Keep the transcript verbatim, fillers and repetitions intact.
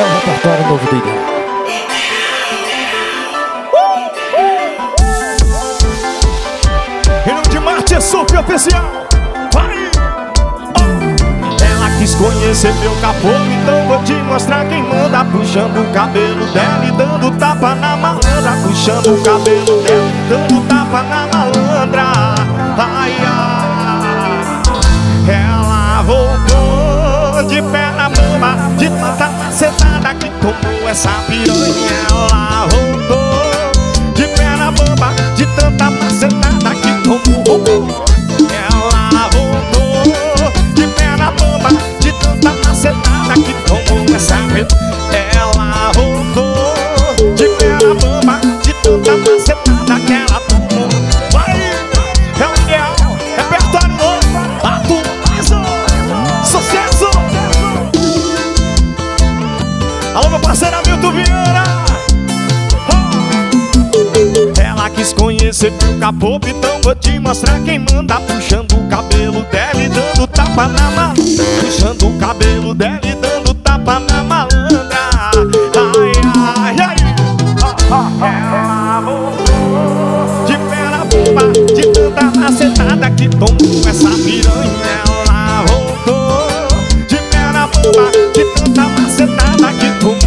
é o repertório novo do Ideal. Em nome de Marte, é super oficial. Vai! Oh. Ela quis conhecer meu capô, então vou te mostrar quem manda. Puxando o cabelo dela e dando tapa na malandra. Puxando o cabelo dela e dando tapa na malandra. Ai, ai. Ela voltou de pé na mama, de tanta macetada que tomou essa piranha. Ela voltou de pé na mama, de tanta macetada que tomou. Ela voltou de pé na mama, de tanta macetada que tomou essa piranha. Ela voltou de pé na mama, de tanta macetada que ela tomou. Vai! É o Ideal, repertório novo, atualiza, sucesso! Alô, meu parceiro Hamilton Vieira. Oh. Ela quis conhecer meu capô, então vou te mostrar quem manda. Puxando o cabelo dela e dando tapa na malandra. Puxando o cabelo dela e dando tapa na malandra. Ai, ai, ai. Ela voltou de pé na bomba, de tanta macetada que tomou essa piranha. Ela voltou de pé na bomba, de tanta macetada que tomou.